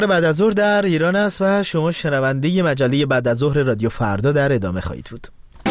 بعد از ظهر در ایران است و شما شنونده مجله بعد از ظهر رادیو فردا در ادامه خواهید بود.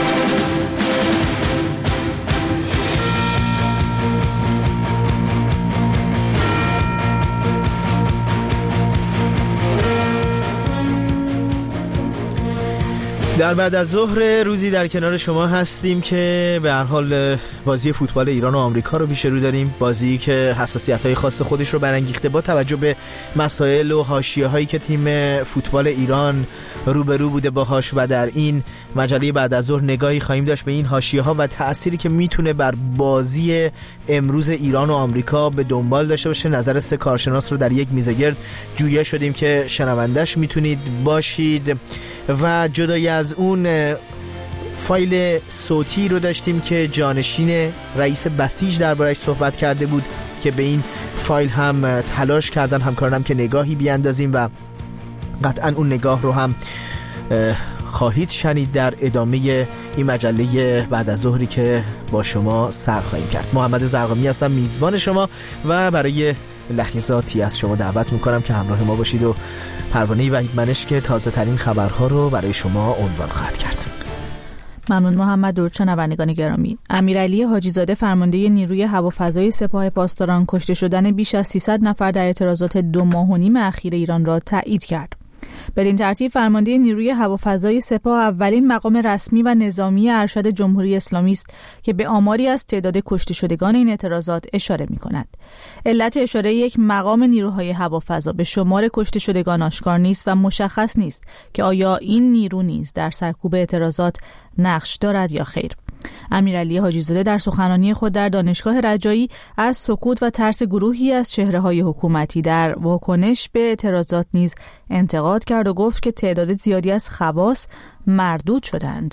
در بعد از ظهر روزی در کنار شما هستیم که به هر حال بازی فوتبال ایران و آمریکا رو پیش رو داریم، بازی که حساسیت‌های خاص خودش رو برانگیخته با توجه به مسائل و حاشیه‌هایی که تیم فوتبال ایران روبرو بوده باهاش و در این مجله بعد از ظهر نگاهی خواهیم داشت به این حاشیه‌ها و تأثیری که میتونه بر بازی امروز ایران و آمریکا به دنبال داشته باشه. نظر سه کارشناس رو در یک میزه گرد جویا شدیم که شنوندش میتونید باشید و جدای از اون فایل صوتی رو داشتیم که جانشین رئیس بسیج دربارش صحبت کرده بود که به این فایل هم تلاش کردن همکارانم که نگاهی بیاندازیم و قطعا اون نگاه رو هم خواهید شنید در ادامه این مجله بعد از ظهری که با شما سر خواهیم کرد. محمد زرقامی هستم میزبان شما و برای لحظاتی از شما دعوت میکنم که همراه ما باشید و پروانه وحید منش که تازه ترین خبرها رو برای شما عنوان خواهد کرد. ممنون محمد. درود شنوندگان گرامی. امیرعلی حاجی‌زاده فرمانده نیروی هوافضای سپاه پاسداران کشته شدن بیش از 300 نفر در اعتراضات 2.5 ماه اخیر ایران را تایید کرد. بدین ترتیب فرمانده نیروی هوافضای سپاه اولین مقام رسمی و نظامی ارشد جمهوری اسلامی است که به آماری از تعداد کشته شدگان این اعتراضات اشاره می‌کند. علت اشاره یک مقام نیروهای هوافضا به شمار کشته شدگان آشکار نیست و مشخص نیست که آیا این نیرو نیز در سرکوب اعتراضات نقش دارد یا خیر. امیرعلی حاجی‌زاده در سخنرانی خود در دانشگاه رجایی از سکوت و ترس گروهی از چهره‌های حکومتی در واکنش به اعتراضات نیز انتقاد کرد و گفت که تعداد زیادی از خواص مردود شدند.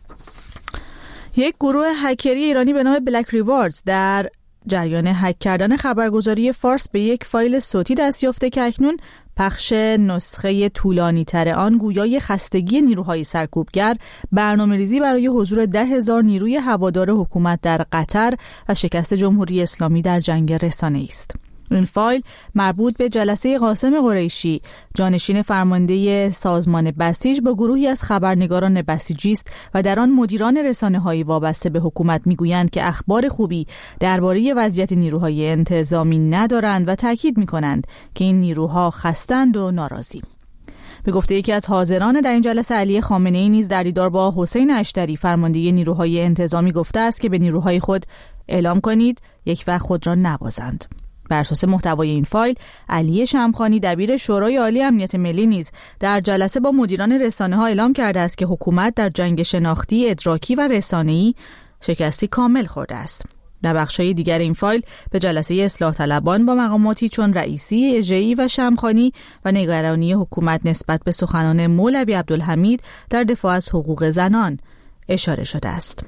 یک گروه هکری ایرانی به نام بلک ریواردز در جریان هک کردن خبرگزاری فارس به یک فایل صوتی دست یافته که اکنون پخش نسخه طولانی تر آن گویای خستگی نیروهای سرکوبگر، برنامه‌ریزی برای حضور 10,000 نیروی هوادار حکومت در قطر و شکست جمهوری اسلامی در جنگ رسانه‌ای است. این فایل مربوط به جلسه قاسم قریشی، جانشین فرمانده سازمان بسیج، با گروهی از خبرنگاران بسیجی است و در آن مدیران رسانه‌های وابسته به حکومت میگویند که اخبار خوبی درباره وضعیت نیروهای انتظامی ندارند و تاکید می‌کنند که این نیروها خستند و ناراضی. به گفته یکی از حاضران در این جلسه، علی خامنه‌ای نیز در دیدار با حسین اشتری فرمانده نیروهای انتظامی گفته است که به نیروهای خود اعلام کنید یک وقت خود را نبازند. بر اساس محتوای این فایل، علی شمخانی دبیر شورای عالی امنیت ملی نیز در جلسه با مدیران رسانه‌ها اعلام کرده است که حکومت در جنگ شناختی، ادراکی و رسانه‌ای شکستی کامل خورده است. در بخش‌های دیگر این فایل به جلسه اصلاح طلبان با مقاماتی چون رئیسی، اژه‌ای و شمخانی و نگرانی حکومت نسبت به سخنان مولوی عبدالحمید در دفاع از حقوق زنان اشاره شده است.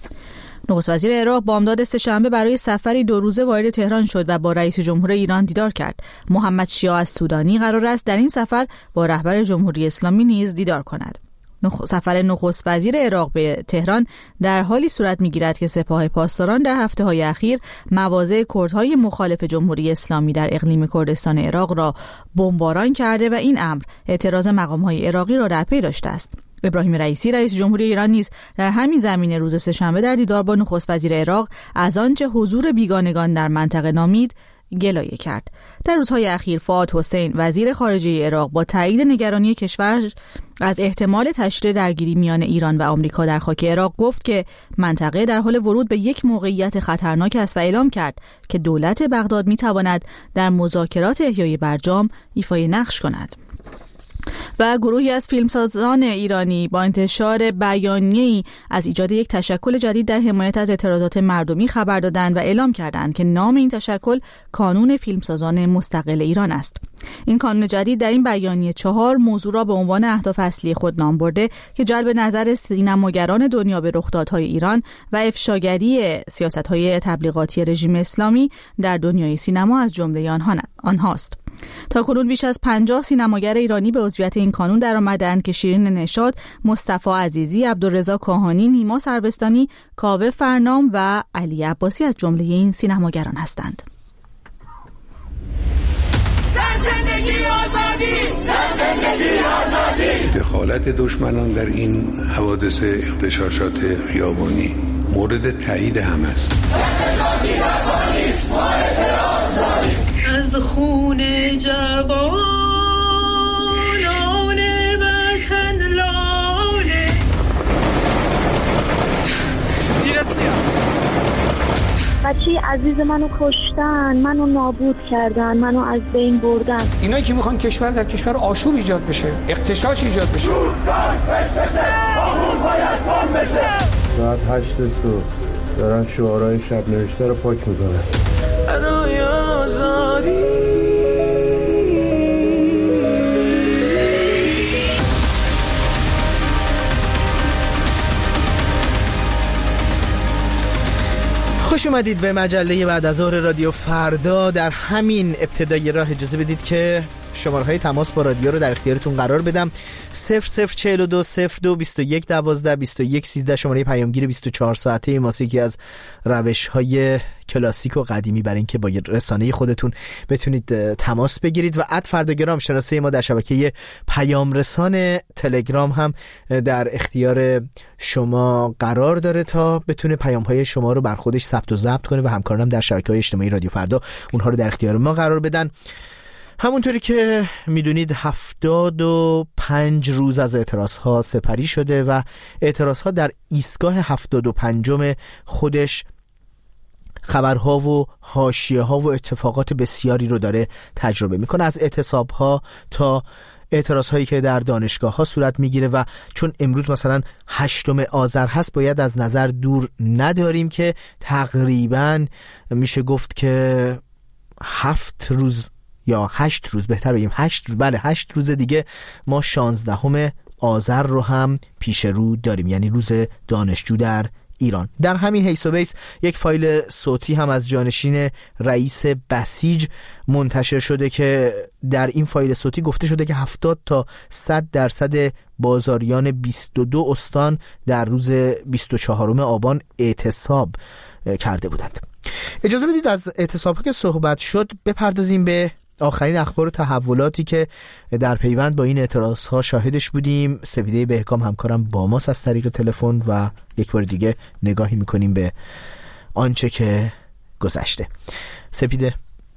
نخست وزیر عراق بامداد سه‌شنبه برای سفری 2 روزه وارد تهران شد و با رئیس جمهور ایران دیدار کرد. محمد شیاع السودانی قرار است در این سفر با رهبر جمهوری اسلامی نیز دیدار کند. سفر نخست وزیر عراق به تهران در حالی صورت می‌گیرد که سپاه پاسداران در هفته‌های اخیر مواضع کردهای مخالف جمهوری اسلامی در اقلیم کردستان عراق را بمباران کرده و این امر اعتراض مقام‌های عراقی را در پی داشته است. ابراهیم رئیسی رئیس جمهوری ایران نیز در همین زمینه روز سه‌شنبه در دیدار با نخست وزیر عراق از آنچه حضور بیگانگان در منطقه نامید گلایه کرد. در روزهای اخیر فؤاد حسین وزیر خارجه عراق با تایید نگرانی کشور از احتمال تشدید درگیری میان ایران و آمریکا در خاک عراق گفت که منطقه در حال ورود به یک موقعیت خطرناک است و اعلام کرد که دولت بغداد میتواند در مذاکرات احیای برجام ایفای نقش کند. و گروهی از فیلمسازان ایرانی با انتشار بیانیه‌ای از ایجاد یک تشکل جدید در حمایت از اعتراضات مردمی خبر دادند و اعلام کردند که نام این تشکل کانون فیلمسازان مستقل ایران است. این کانون جدید در این بیانیه 4 موضوع را به عنوان اهداف اصلی خود نام برده که جلب نظر سینماگران دنیا به رخدادهای ایران و افشاگری سیاست‌های تبلیغاتی رژیم اسلامی در دنیای سینما از جمله آنهاست. تاکنون بیش از 50 سینماگر ایرانی به عضویت این کانون درآمدند که شیرین نشاط، مصطفی عزیزی، عبدالرضا کاهانی، نیما سربستانی، کاوه فرنام و علی عباسی از جمله این سینماگران هستند. دخالت دشمنان در این حوادث اغتشاشات خیابانی مورد تایید هم است. از خون جوانان وطن لاله بچه عزیز منو کشتن، منو نابود کردن، منو از بین بردن. اینایی که میخوان کشور در کشور آشوب ایجاد بشه، اغتشاش ایجاد بشه. ساعت 8 صبح دارن شعارهای شب نوشته رو پاک میکنن. برای آزادی خوش اومدید به مجله بعد از ظهر رادیو فردا. در همین ابتدای راه اجازه بدید که شماره‌های تماس با رادیو رو در اختیارتون قرار بدم. 0042 02 21 12 21 13 شماره پیامگیر 24 ساعته ماست، یکی از روش‌های کلاسیک و قدیمی برای اینکه با رسانه خودتون بتونید تماس بگیرید. و @فرداگرام شناسه ما در شبکه پیام رسان تلگرام هم در اختیار شما قرار داره تا بتونه پیام‌های شما رو بر خودش ثبت و ضبط کنه و همکارانم در شبکه‌های اجتماعی رادیو فردا اونها رو در اختیار ما قرار بدن. همونطوری که میدونید 75 روز از اعتراض‌ها سپری شده و اعتراض‌ها در ایستگاه 75م خودش خبرها و حاشیه‌ها و اتفاقات بسیاری رو داره تجربه میکنه، از اعتصاب‌ها تا اعتراض‌هایی که در دانشگاه‌ها صورت میگیره. و چون امروز مثلا 8 آذر هست، باید از نظر دور نداریم که تقریباً میشه گفت که 7 روز یا 8 روز، بهتر بگیم 8 روز، بله 8 روز دیگه ما 16 آذر رو هم پیش رو داریم، یعنی روز دانشجو در ایران. در همین حیث و بیس یک فایل صوتی هم از جانشین رئیس بسیج منتشر شده که در این فایل صوتی گفته شده که 70 تا 100% بازاریان 22 استان در روز 24 آبان اعتصاب کرده بودند. اجازه بدید از اعتصاب‌ها که صحبت شد بپردازیم به آخرین اخبار و تحولاتی که در پیوند با این اعتراض‌ها شاهدش بودیم. سپیده بهکام همکارم با ماست از طریق تلفن و یک بار دیگه نگاهی میکنیم به آنچه که گذشته. سپیده.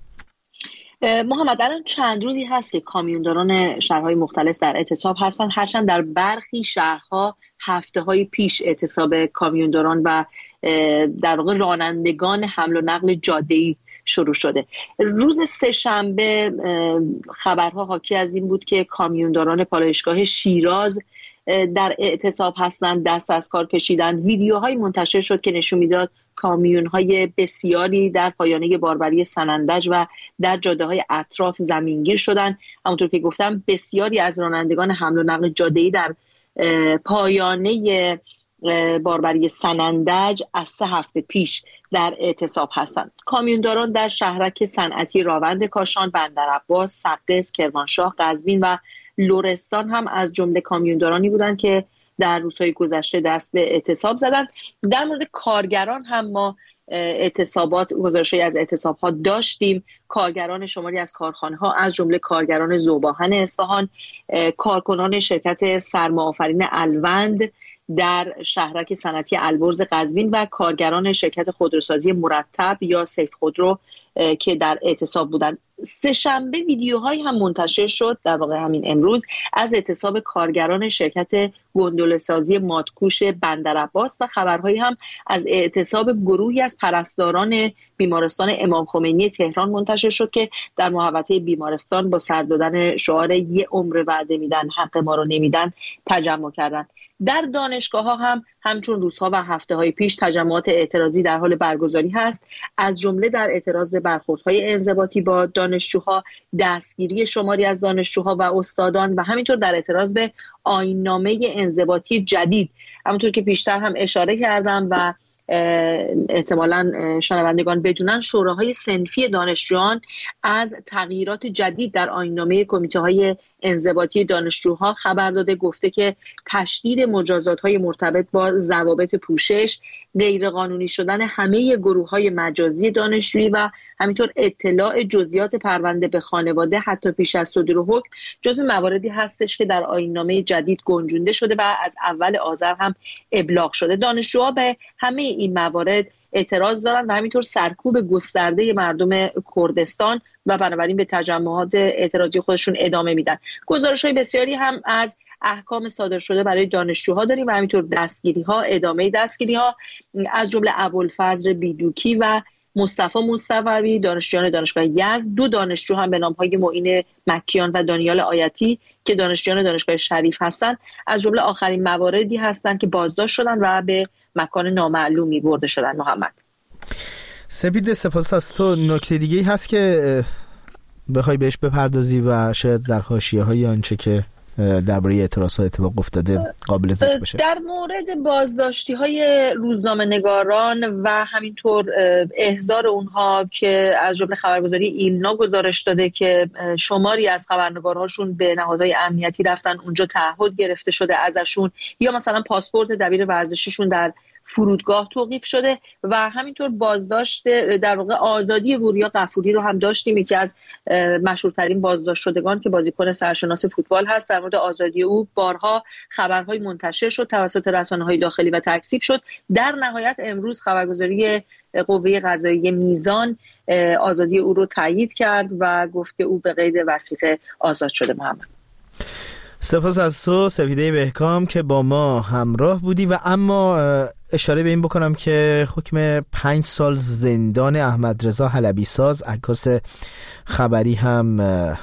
محمد، الان چند روزی هست که کامیونداران شهرهای مختلف در اعتصاب هستن، هرچند در برخی شهرها هفته‌های پیش اعتصاب کامیونداران و در واقع رانندگان حمل و نقل جاده‌ای شروع شده. روز سه‌شنبه خبرها حاکی از این بود که کامیونداران پالایشگاه شیراز در اعتصاب هستند، دست از کار کشیدن. ویدیوهای منتشر شد که نشون میداد کامیون‌های بسیاری در پایانه باربری سنندج و در جاده‌های اطراف زمینگیر شدند. همونطور که گفتم بسیاری از رانندگان حمل و نقل جاده‌ای در پایانه باربری سنندج از 3 هفته پیش در اعتصاب هستند. کامیونداران در شهرک صنعتی راوند کاشان، بندرعباس، سقز، کرمانشاه، قزوین و لرستان هم از جمله کامیوندارانی بودند که در روزهای گذشته دست به اعتصاب زدند. در مورد کارگران هم ما گزارشی از اعتصاب ها داشتیم. کارگران شماری از کارخانه ها از جمله کارگران ذوب‌آهن اصفهان، کارکنان شرکت سرماآفرین الوند در شهرک صنعتی البرز قزوین و کارگران شرکت خودروسازی مرتب یا سیف خودرو که در اعتصاب بودند. سه‌شنبه ویدیوهایی هم منتشر شد، در واقع همین امروز، از اعتصاب کارگران شرکت گندله‌سازی مادکوش بندرعباس و خبرهایی هم از اعتصاب گروهی از پرستاران بیمارستان امام خمینی تهران منتشر شد که در محوطه بیمارستان با سر دادن شعار یه عمر وعده میدن حق ما رو نمیدن تجمع کردند. در دانشگاه‌ها هم همچون روزها و هفته‌های پیش تجمعات اعتراضی در حال برگزاری هست، از جمله در اعتراض به برخوردهای انضباطی با دانشجوها، دستگیری شماری از دانشجوها و استادان و همینطور در اعتراض به آیین‌نامه انضباطی جدید. همونطور که پیشتر هم اشاره کردم و احتمالاً شنوندگان بدونن، شوراهای صنفی دانشجویان از تغییرات جدید در آیین‌نامه کمیته‌های انضباطی دانشجوها خبر داده. گفته که تشدید مجازات‌های مرتبط با ضوابط پوشش، غیرقانونی شدن همه گروه‌های مجازی دانشجویی و همینطور اطلاع جزئیات پرونده به خانواده حتی پیش از صدور حکم جزو مواردی هستش که در آیین‌نامه جدید گنجونده شده و از اول آذر هم ابلاغ شده. دانشجوها به همه این موارد اعتراض دارن و همینطور سرکوب گسترده مردم کردستان و بنابراین به تجمعات اعتراضی خودشون ادامه میدن. گزارش‌های بسیاری هم از احکام صادر شده برای دانشجوها داریم و همینطور ادامه دستگیری‌ها از جمله ابوالفضل بیدوکی و مصطفی مصطفی دانشجویان دانشگاه یزد، 2 دانشجو هم به نام‌های معین مکیان و دانیال آیتی که دانشجویان دانشگاه شریف هستند از جمله آخرین مواردی هستند که بازداشت شدن و به مکان نامعلومی برده شدن. محمد سپید، سپاس از تو. نکته دیگه‌ای هست که بخوای بهش بپردازی و شاید در حاشیه‌های آنچه که درباره اعتراضات اتفاق افتاده قابل ذکر باشه؟ در مورد بازداشتی‌های روزنامه‌نگاران و همینطور احضار اونها که از جمله خبرگزاری ایلنا گزارش داده که شماری از خبرنگارهاشون به نهادهای امنیتی رفتن اونجا تعهد گرفته شده ازشون، یا مثلا پاسپورت دبیر ورزشیشون در فرودگاه توقیف شده و همینطور بازداشت در واقع آزادی وریا غفوری رو هم داشتیم، یکی از مشهورترین بازداشت شدگان که بازیکن سرشناس فوتبال هست. در مورد آزادی او بارها خبرهای منتشر شد توسط رسانه‌های داخلی و تکذیب شد. در نهایت امروز خبرگزاری قوه قضاییه میزان آزادی او رو تایید کرد و گفت که او به قید وثیقه آزاد شده. محمد، سپاس از تو سپیده بهکام که با ما همراه بودی. و اما اشاره به این بکنم که حکم 5 سال زندان احمد رضا حلبی ساز عکاس خبری هم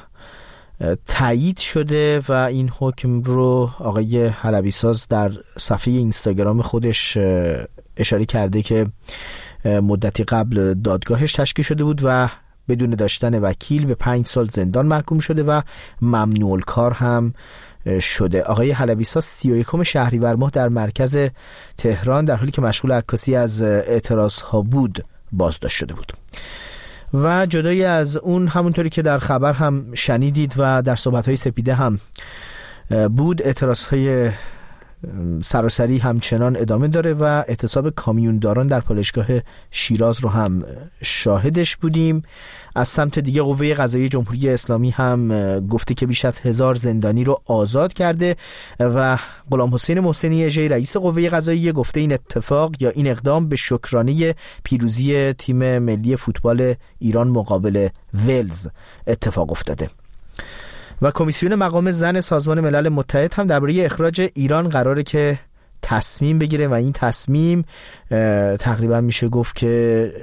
تایید شده و این حکم رو آقای حلبی ساز در صفحه اینستاگرام خودش اشاره کرده که مدتی قبل دادگاهش تشکیل شده بود و بدون داشتن وکیل به 5 سال زندان محکوم شده و ممنوع الکار هم شده. آقای حلبی ساز 31 شهریور ماه در مرکز تهران در حالی که مشغول عکاسی از اعتراضها بود بازداشت شده بود. و جدای از اون، همونطوری که در خبر هم شنیدید و در صحبت‌های سپیده هم بود، اعتراضهای سراسری همچنان ادامه داره و اعتصاب کامیونداران در پالایشگاه شیراز رو هم شاهدش بودیم. از سمت دیگه قوه قضاییه جمهوری اسلامی هم گفته که بیش از 1000 زندانی رو آزاد کرده و غلام حسین محسنی اژه‌ای رئیس قوه قضاییه گفته این اتفاق یا این اقدام به شکرانه پیروزی تیم ملی فوتبال ایران مقابل ولز اتفاق افتاده. و کمیسیون مقام زن سازمان ملل متحد هم درباره اخراج ایران قراره که تصمیم بگیره و این تصمیم تقریبا میشه گفت که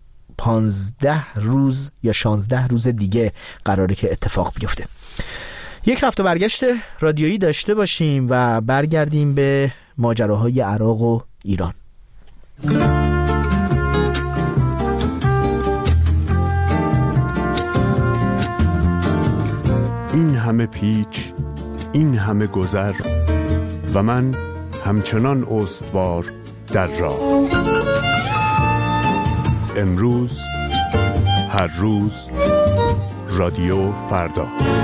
15 روز یا 16 روز دیگه قراره که اتفاق بیفته. یک رفت و برگشت رادیویی داشته باشیم و برگردیم به ماجراهای عراق و ایران. این همه پیچ، این همه گذر و من همچنان استوار در راه. امروز، هر روز، رادیو فردا.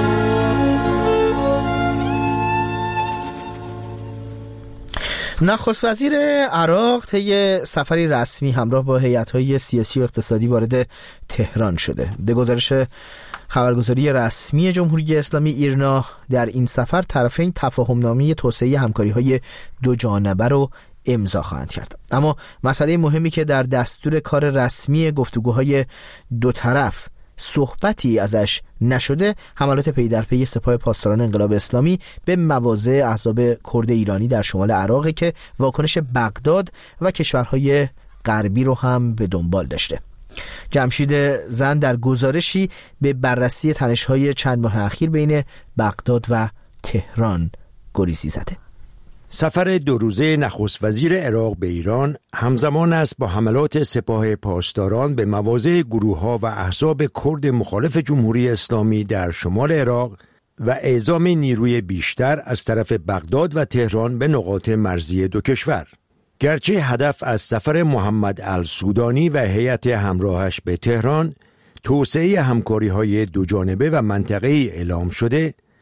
نخست وزیر عراق طی سفری رسمی همراه با هیئت‌های سیاسی و اقتصادی وارد تهران شده. به گزارش خبرگزاری رسمی جمهوری اسلامی ایرنا، در این سفر طرفین تفاهم‌نامه توسعه همکاری‌های دو جانبه رو امضا خواهند کرد. اما مسئله مهمی که در دستور کار رسمی گفتگوهای دو طرف صحبتی ازش نشده، حملات پی در پی سپاه پاسداران انقلاب اسلامی به مواضع احزاب کرد ایرانی در شمال عراق که واکنش بغداد و کشورهای غربی رو هم به دنبال داشته. جمشید زند در گزارشی به بررسی تنش‌های چند ماه اخیر بین بغداد و تهران گریزی زده. سفر 2 روزه نخست وزیر عراق به ایران همزمان است با حملات سپاه پاسداران به مواضع گروه‌ها و احزاب کرد مخالف جمهوری اسلامی در شمال عراق و اعزام نیروی بیشتر از طرف بغداد و تهران به نقاط مرزی دو کشور. گرچه هدف از سفر محمد السودانی و هیئت همراهش به تهران توسعه همکاری‌های دو جانبه و منطقه‌ای اعلام شده،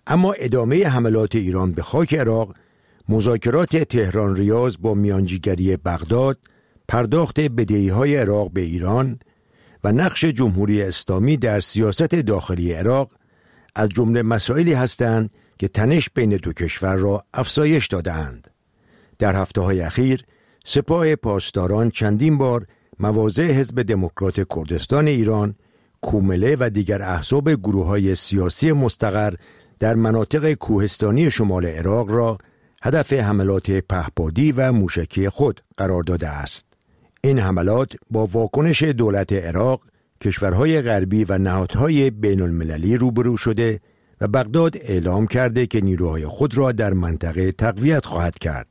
اما ادامه حملات ایران به خاک عراق، مذاکرات تهران ریاض با میانجیگری بغداد، پرداخت بدهی‌های عراق به ایران و نقش جمهوری اسلامی در سیاست داخلی عراق از جمله مسائلی هستند که تنش بین دو کشور را افزایش داده‌اند. در هفته‌های اخیر سپاه پاسداران چندین بار مواضع حزب دموکرات کردستان ایران، کومله و دیگر احزاب گروه‌های سیاسی مستقر در مناطق کوهستانی شمال عراق را هدف حملات پهپادی و موشکی خود قرار داده است. این حملات با واکنش دولت عراق، کشورهای غربی و نهادهای بین المللی روبرو شده و بغداد اعلام کرده که نیروهای خود را در منطقه تقویت خواهد کرد.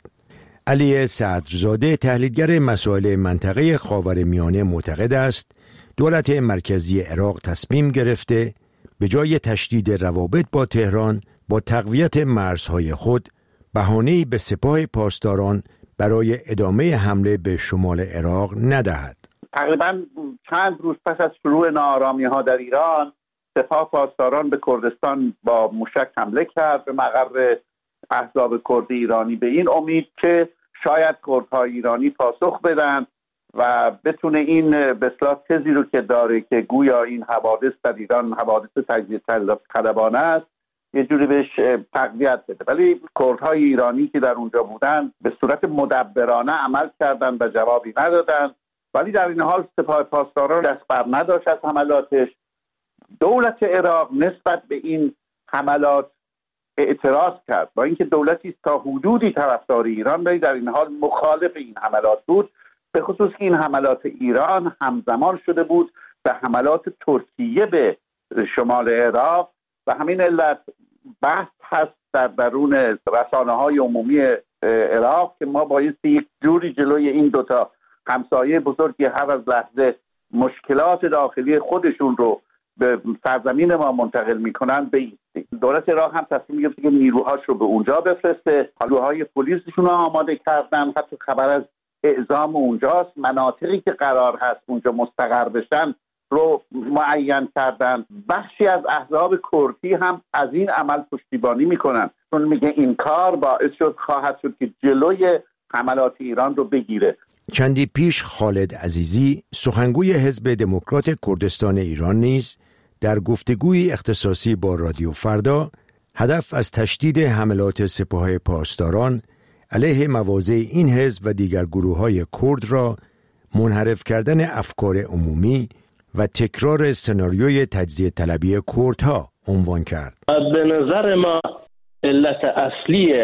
علی صدرزاده، تحلیلگر مسائل منطقه خاورمیانه، معتقد است دولت مرکزی عراق تصمیم گرفته به جای تشدید روابط با تهران با تقویت مرزهای خود بهانه‌ای به سپاه پاسداران برای ادامه حمله به شمال عراق ندهد. تقریباً چند روز پس از شروع ناآرامی‌ها در ایران، سپاه پاسداران به کردستان با موشک حمله کرد به مقر احزاب کرد ایرانی، به این امید که شاید کردهای ایرانی پاسخ بدن و بتونه این به اصطلاح تزی رو که داره که گویا این حوادث در ایران حوادث تجزیه طلبانه است یه جوری بهش تقویت بده. ولی کردهای ایرانی که در اونجا بودن به صورت مدبرانه عمل کردن و جوابی ندادن. ولی در این حال سپاه پاسداران دست بر نداشت از حملاتش. دولت عراق نسبت به این حملات اعتراض کرد، با اینکه دولتی تا حدودی طرفدار ایران ولی در این حال مخالف این حملات بود، به خصوص که این حملات ایران همزمان شده بود به حملات ترکیه به شمال عراق و همین علت بحث هست در درون رسانه‌های عمومی عراق که ما بایستی یک جوری جلوی این دوتا همسایه بزرگی هر از لحظه مشکلات داخلی خودشون رو به سرزمین ما منتقل میکنن بیستی. دولت عراق هم تصمیم گرفت که نیروهاش رو به اونجا بفرسته، نیروهای پلیسشون رو آماده کردن، حتی خبر از اعزام اونجاست، مناطقی که قرار هست اونجا مستقر بشن رو معین کردن. بخشی از احزاب کردی هم از این عمل پشتیبانی میکنن، چون میگه این کار باعث خواهد شد که جلوی حملات ایران رو بگیره. چندی پیش خالد عزیزی، سخنگوی حزب دموکرات کردستان ایران، نیز در گفتگوی اختصاصی با رادیو فردا هدف از تشدید حملات سپاه پاسداران علیه مواضع این حزب و دیگر گروه‌های کرد را منحرف کردن افکار عمومی و تکرار سناریوی تجزیه طلبی کردها عنوان کرد. به نظر ما علت اصلی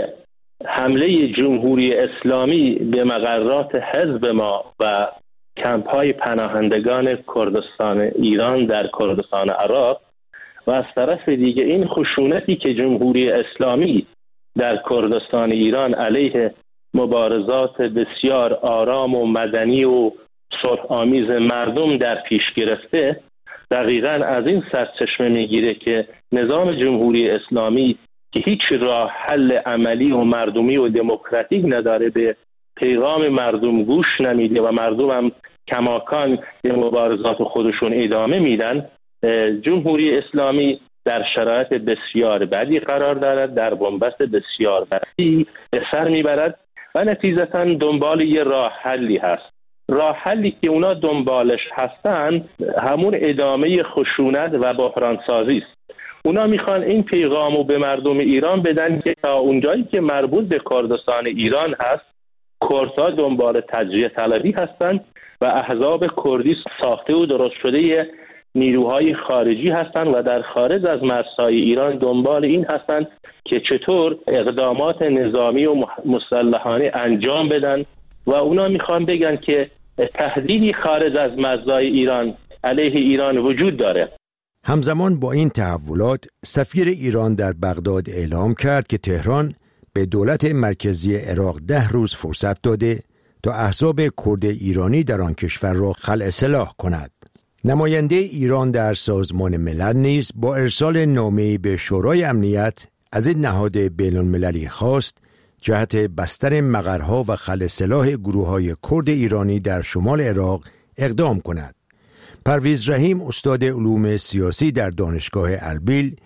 حمله جمهوری اسلامی به مقرات حزب ما و کمپ‌های پناهندگان کردستان ایران در کردستان عراق و از طرف دیگه این خشونتی که جمهوری اسلامی در کردستان ایران علیه مبارزات بسیار آرام و مدنی و صلح‌آمیز مردم در پیش گرفته، دقیقاً از این سرچشمه میگیره که نظام جمهوری اسلامی که هیچ راه حل عملی و مردمی و دموکراتیک نداره، به پیغام مردم گوش نمیده و مردم هم کماکان به مبارزات خودشون ادامه میدن. جمهوری اسلامی در شرایط بسیار بدی قرار دارد، در بنبست بسیار بدی به سر میبرد و نتیجتاً دنبال یه راه حلی هست. راه حلی که اونا دنبالش هستن همون ادامه خشونت و بحرانسازی است. اونا میخوان این پیغامو به مردم ایران بدن که تا اونجایی که مربوط به کردستان ایران هست، کردها دنبال تجزیه طلبی هستند و احزاب کردی ساخته و درست شده نیروهای خارجی هستند و در خارج از مرزهای ایران دنبال این هستند که چطور اقدامات نظامی و مسلحانه انجام بدن و اونا میخوان بگن که تهدیدی خارج از مرزهای ایران علیه ایران وجود داره. همزمان با این تحولات، سفیر ایران در بغداد اعلام کرد که تهران به دولت مرکزی عراق 10 روز فرصت داده تا احزاب کرد ایرانی در آن کشور را خلع سلاح کند. نماینده ایران در سازمان ملل نیز با ارسال نامه‌ای به شورای امنیت از این نهاد بین‌المللی خواست جهت بستن مقرها و خلع سلاح گروه‌های کرد ایرانی در شمال عراق اقدام کند. پرویز رحیم، استاد علوم سیاسی در دانشگاه اربیل،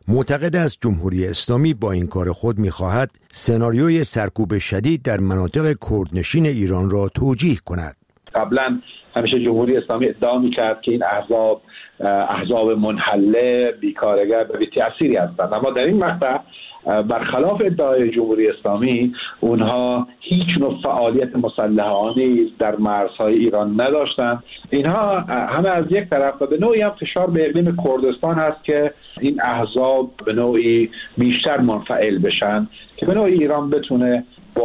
معتقد است جمهوری اسلامی با این کار خود می‌خواهد سناریوی سرکوب شدید در مناطق کردنشین ایران را توجیه کند. قبلا همیشه جمهوری اسلامی ادعا می‌کرد که این احزاب منحله، بیکارگر و بی‌تأثیری هستند، اما در این مقطع برخلاف ادعای جمهوری اسلامی اونها هیچ نوع فعالیت مسلحانه در مرزهای ایران نداشتند. اینها همه از یک طرف و به نوعی هم فشار به اقلیم کردستان هست که این احزاب به نوعی بیشتر منفعل بشن که به نوعی ایران بتونه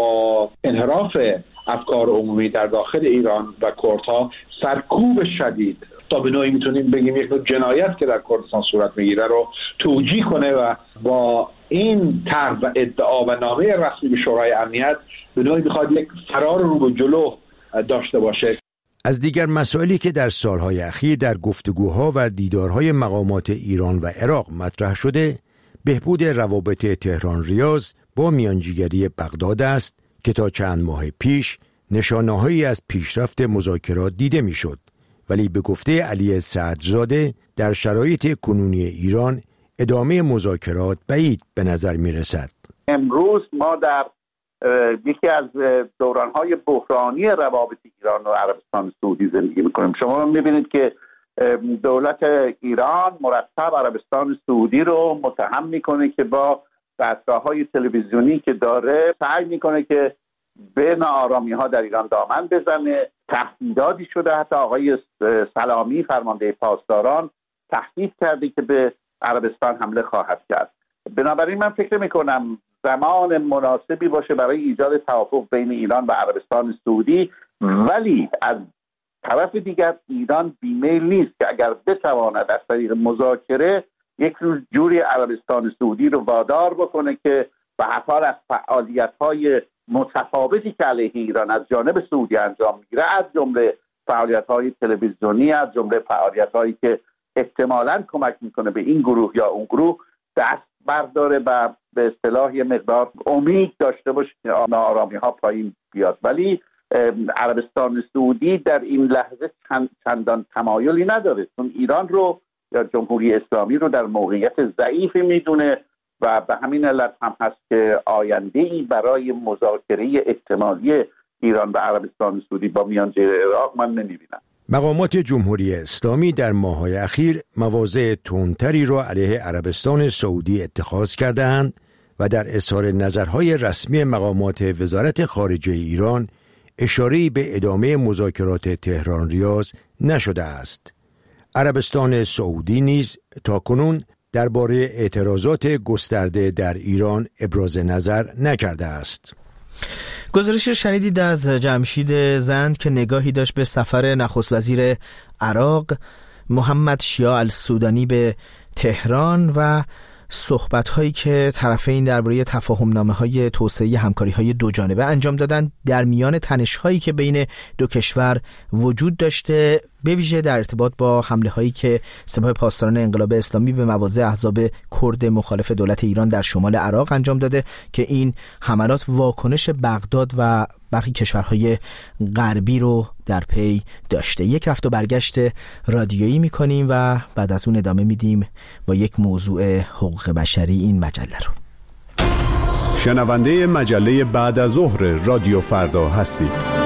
با انحراف افکار عمومی در داخل ایران و کردها سرکوب شدید تا به نوعی میتونیم بگیم یک نوع جنایت که در کردستان صورت میگیره رو توجیه کنه و با این طرح و ادعا و نامه رسمی به شورای امنیت به نوعی میخواد یک فرار رو به جلو داشته باشه. از دیگر مسائلی که در سالهای اخیر در گفتگوها و دیدارهای مقامات ایران و عراق مطرح شده، بهبود روابط تهران ریاض با میانجیگری بغداد است که تا چند ماه پیش نشانه‌هایی از پیشرفت مذاکرات دیده میشد، ولی به گفته علی سعدزاده در شرایط کنونی ایران ادامه مذاکرات بعید به نظر می رسد. امروز ما در یکی از دورانهای بحرانی روابط ایران و عربستان سعودی زندگی می کنیم. شما می بینید که دولت ایران مرتب عربستان سعودی رو متهم میکنه که با دستگاه‌های تلویزیونی که داره سعی میکنه که به ناآرامی‌ها در ایران دامن بزنه. تهدیداتی شده، حتی آقای سلامی فرمانده پاسداران تهدید کرده که به عربستان حمله خواهد کرد. بنابراین من فکر میکنم زمان مناسبی باشه برای ایجاد توافق بین ایران و عربستان سعودی، ولی از طرف دیگر ایران بیمیل نیست که اگر بتواند از طریق مذاکره یک جوری عربستان سعودی رو وادار بکنه که به حال از فعالیت‌های متفاوتی که علیه ایران از جانب سعودی انجام میگیره، از جمله فعالیت‌های تلویزیونی، از جمله فعالیت‌هایی که احتمالاً کمک میکنه به این گروه یا اون گروه، دست برداره و به اصطلاح یه مقدار امید داشته باشه که ناآرامی‌ها پایین بیاد. ولی عربستان سعودی در این لحظه چندان تمایلی نداره، چون ایران رو یا جمهوری اسلامی رو در موقعیت ضعیفی میدونه و به همین علت هم هست که آینده‌ای برای مذاکره احتمالی ایران و عربستان سعودی با میانجی عراق من نمیبینم. مقامات جمهوری اسلامی در ماه‌های اخیر مواضع تندتری را علیه عربستان سعودی اتخاذ کرده‌اند و در اظهار نظرهای رسمی مقامات وزارت خارجه ایران اشاره‌ای به ادامه مذاکرات تهران ریاض نشده است. عربستان سعودی نیز تاکنون درباره اعتراضات گسترده در ایران ابراز نظر نکرده است. گزارش شنیدید از جمشید زند که نگاهی داشت به سفر نخست وزیر عراق محمد شیاع السودانی به تهران و صحبت‌هایی که طرفین درباره تفاهم‌نامه‌های توسعه همکاری‌های دو جانبه انجام دادند در میان تنش‌هایی که بین دو کشور وجود داشته، به ویژه در ارتباط با حمله‌هایی که سپاه پاسداران انقلاب اسلامی به مواضع احزاب کرد مخالف دولت ایران در شمال عراق انجام داده که این حملات واکنش بغداد و برخی کشورهای غربی رو در پی داشته. یک رفت و برگشت رادیویی می‌کنیم و بعد از اون ادامه میدیم با یک موضوع حقوق بشری این مجله رو. شنونده مجله بعد از ظهر رادیو فردا هستید.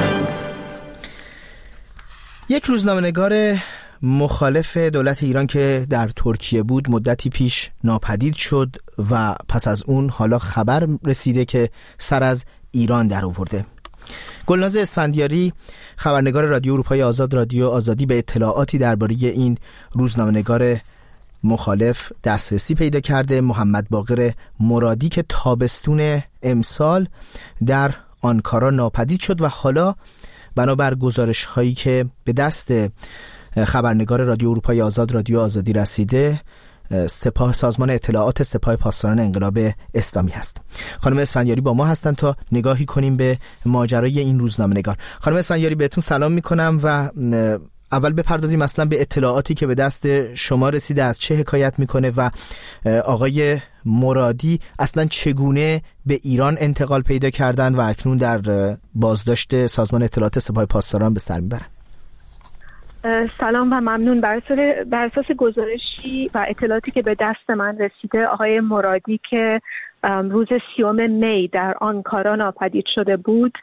یک روزنامه‌نگار مخالف دولت ایران که در ترکیه بود مدتی پیش ناپدید شد و پس از اون حالا خبر رسیده که سر از ایران در آورده. گلناز اسفندیاری خبرنگار رادیو اروپای آزاد رادیو آزادی به اطلاعاتی درباره این روزنامه‌نگار مخالف دسترسی پیدا کرده. محمد باقر مرادی که تابستون امسال در آنکارا ناپدید شد و حالا بنابر گزارش هایی که به دست خبرنگار رادیو اروپای آزاد رادیو آزادی رسیده، سازمان اطلاعات سپاه پاسداران انقلاب اسلامی هست. خانم اسفندیاری با ما هستن تا نگاهی کنیم به ماجرای این روزنامه‌نگار. خانم اسفندیاری بهتون سلام میکنم و اول بپردازیم اصلا به اطلاعاتی که به دست شما رسیده از چه حکایت میکنه و آقای مرادی اصلا چگونه به ایران انتقال پیدا کردن و اکنون در بازداشت سازمان اطلاعات سپاه پاسداران به سر میبرن. سلام و ممنون. بر اساس گزارشی و اطلاعاتی که به دست من رسیده، آقای مرادی که روز 30 می در آنکارا ناپدید شده بود،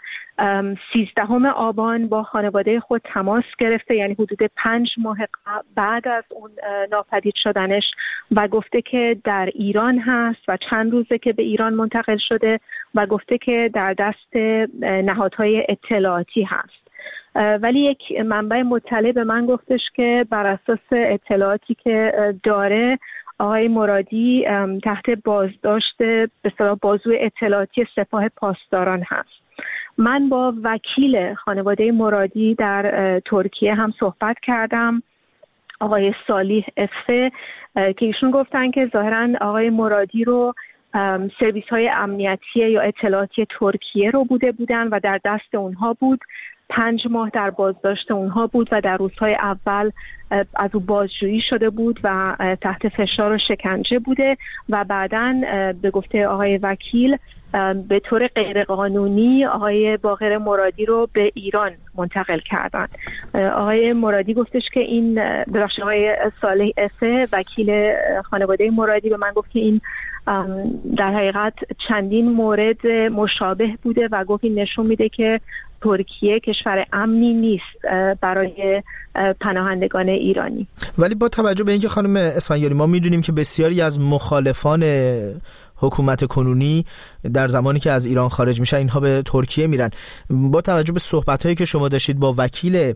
13 آبان با خانواده خود تماس گرفته، یعنی حدود 5 ماه بعد از اون ناپدید شدنش، و گفته که در ایران هست و چند روزه که به ایران منتقل شده و گفته که در دست نهادهای اطلاعاتی هست. ولی یک منبع مطلع به من گفتش که بر اساس اطلاعاتی که داره، آقای مرادی تحت بازداشت به اصطلاح بازوی اطلاعاتی سپاه پاسداران هست. من با وکیل خانواده مرادی در ترکیه هم صحبت کردم، آقای صالح افه، که ایشون گفتن که ظاهراً آقای مرادی رو سرویس های امنیتی یا اطلاعاتی ترکیه رو بودن و در دست اونها بود. 5 ماه در بازداشت اونها بود و در روزهای اول از او بازجویی شده بود و تحت فشار و شکنجه بوده و بعداً به گفته آقای وکیل به طور غیرقانونی آقای باقر مرادی رو به ایران منتقل کردن. آقای مرادی گفتش که این آقای صالح افه وکیل خانواده مرادی به من گفت که این در حقیقت چندین مورد مشابه بوده و گفت این نشون میده که ترکیه کشور امنی نیست برای پناهندگان ایرانی. ولی با توجه به اینکه خانم اسفندیاری ما میدونیم که بسیاری از مخالفان حکومت کنونی در زمانی که از ایران خارج میشن اینها به ترکیه میرن، با توجه به صحبت‌هایی که شما داشتید با وکیل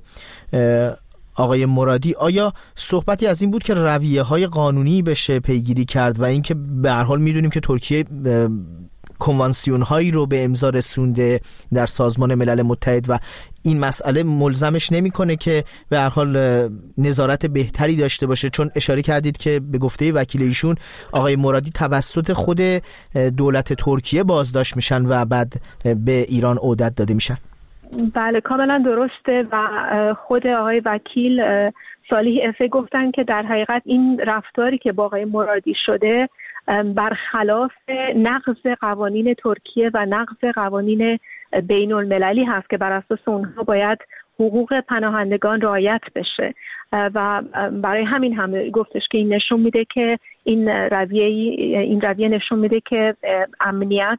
آقای مرادی، آیا صحبتی از این بود که رویه‌های قانونی بشه پیگیری کرد و اینکه به هر حال میدونیم که ترکیه کنوانسیون هایی رو به امضا رسونده در سازمان ملل متحد و این مسئله ملزمش نمیکنه که به هر حال نظارت بهتری داشته باشه؟ چون اشاره کردید که به گفته وکیل ایشون آقای مرادی توسط خود دولت ترکیه بازداشت میشن و بعد به ایران عودت داده میشن. بله کاملا درسته و خود آقای وکیل صالح افه گفتن که در حقیقت این رفتاری که با آقای مرادی شده برخلاف نقض قوانین ترکیه و نقض قوانین بین المللی هست که بر اساس اونها باید حقوق پناهندگان رعایت بشه و برای همین هم گفتش که این نشون میده که این رویه نشون میده که امنیت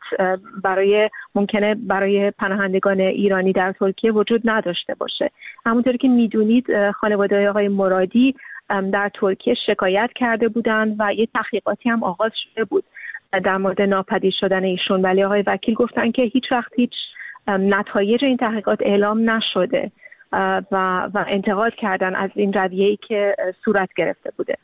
ممکنه برای پناهندگان ایرانی در ترکیه وجود نداشته باشه. همونطوری که میدونید خانواده آقای مرادی در ترکیه شکایت کرده بودند و یه تحقیقاتی هم آغاز شده بود در مورد ناپدید شدن ایشون، ولی آقای وکیل گفتن که هیچ وقت هیچ نتایج این تحقیقات اعلام نشده و انتقاد کردن از این رویه‌ای که صورت گرفته بوده.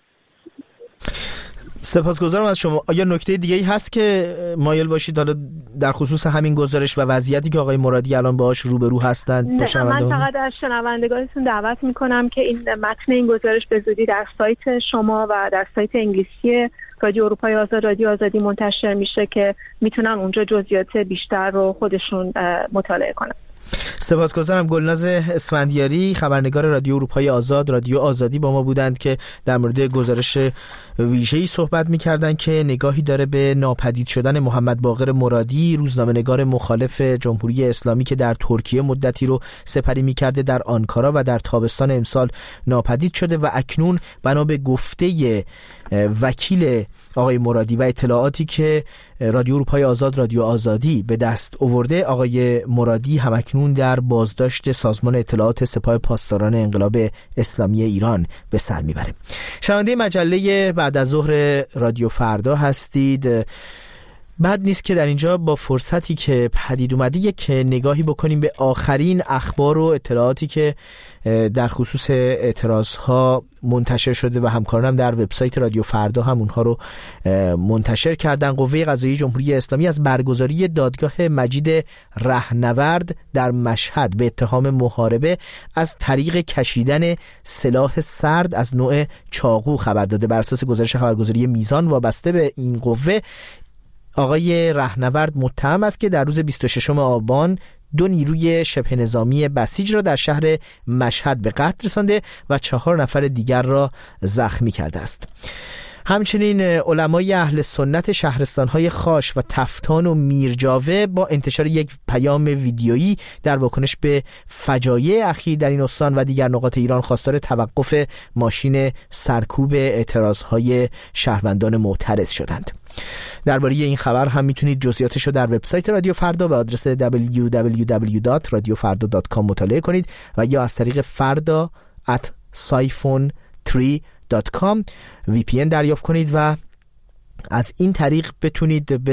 سپاسگزارم از شما. آیا نکته دیگه‌ای هست که مایل باشید حالا در خصوص همین گزارش و وضعیتی که آقای مرادی الان باهاش روبرو هستند؟ من فقط از شنوندگانتون دعوت میکنم که این متن این گزارش به زودی در سایت شما و در سایت انگلیسی رادیو اروپای آزاد، رادیو آزادی منتشر میشه که میتونن اونجا جزئیات بیشتر رو خودشون مطالعه کنن. سپاسگزارم. گلناز اسفندیاری خبرنگار رادیو اروپای آزاد، رادیو آزادی با ما بودند که در مورد گزارش ویژه‌ای صحبت می‌کردند که نگاهی داره به ناپدید شدن محمد باقر مرادی، روزنامه‌نگار مخالف جمهوری اسلامی که در ترکیه مدتی رو سپری می‌کرده، در آنکارا و در تابستان امسال ناپدید شده و اکنون بنا به گفته وکیل آقای مرادی و اطلاعاتی که رادیو اروپای آزاد، رادیو آزادی به دست آورده، آقای مرادی همکنون در بازداشت سازمان اطلاعات سپاه پاسداران انقلاب اسلامی ایران به سر میبره. شنونده مجله بعد از ظهر رادیو فردا هستید. بد نیست که در اینجا با فرصتی که پدید اومده یک نگاهی بکنیم به آخرین اخبار و اطلاعاتی که در خصوص اعتراضها منتشر شده و همکارانم در وبسایت رادیو فردا هم اونها رو منتشر کردن. قوه قضاییه جمهوری اسلامی از برگزاری دادگاه مجید رهنورد در مشهد به اتهام محاربه از طریق کشیدن سلاح سرد از نوع چاقو خبر داده. بر اساس گزارش خبرگزاری میزان وابسته به این قوه، آقای رهنورد متهم است که در روز 26 آبان 2 نیروی شبه نظامی بسیج را در شهر مشهد به قتل رسانده و 4 نفر دیگر را زخمی کرده است. همچنین علمای اهل سنت شهرستان‌های خاش و تفتان و میرجاوه با انتشار یک پیام ویدیویی در واکنش به فجایع اخیر در این استان و دیگر نقاط ایران خواستار توقف ماشین سرکوب اعتراضهای شهروندان معترض شدند. درباره این خبر هم میتونید جزئیاتش رو در وبسایت رادیو فردا به آدرس www.radiofarda.com مطالعه کنید و یا از طریق farda@siphon3.com VPN دریافت کنید و از این طریق بتونید به